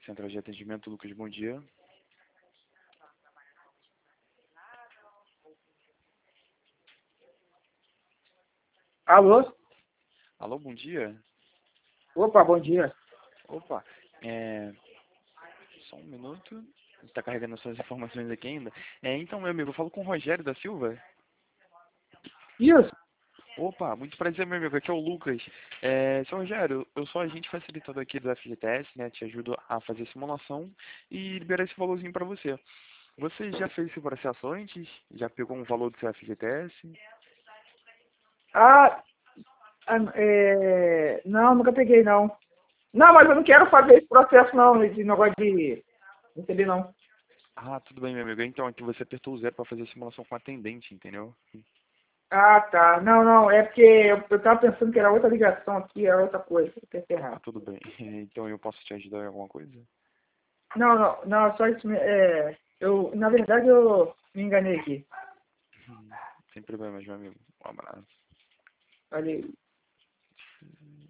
Central de Atendimento, Lucas, bom dia. Alô? Alô, bom dia. Opa, bom dia. Opa, só um minuto. Está carregando as suas informações aqui ainda. Então, meu amigo, eu falo com o Rogério da Silva. Isso. Opa, muito prazer, meu amigo. Aqui é o Lucas. Seu Rogério, eu sou agente facilitador aqui do FGTS, né? Te ajudo a fazer simulação e liberar esse valorzinho para você. Você já fez esse processo antes? Já pegou um valor do seu FGTS? Ah, não, nunca peguei, não. Não, mas eu não quero fazer esse processo, não, esse negócio de receber, não. Ah, tudo bem, meu amigo. Então, aqui você apertou o zero para fazer a simulação com atendente, entendeu? Ah, tá. Não, não, é porque eu tava pensando que era outra ligação aqui, era outra coisa. Eu pensei Ah, errado. tudo bem. Então, eu posso te ajudar em alguma coisa? Não, não, não, só isso. Na verdade, eu me enganei aqui. Sem problemas, meu amigo. Um abraço. Falei.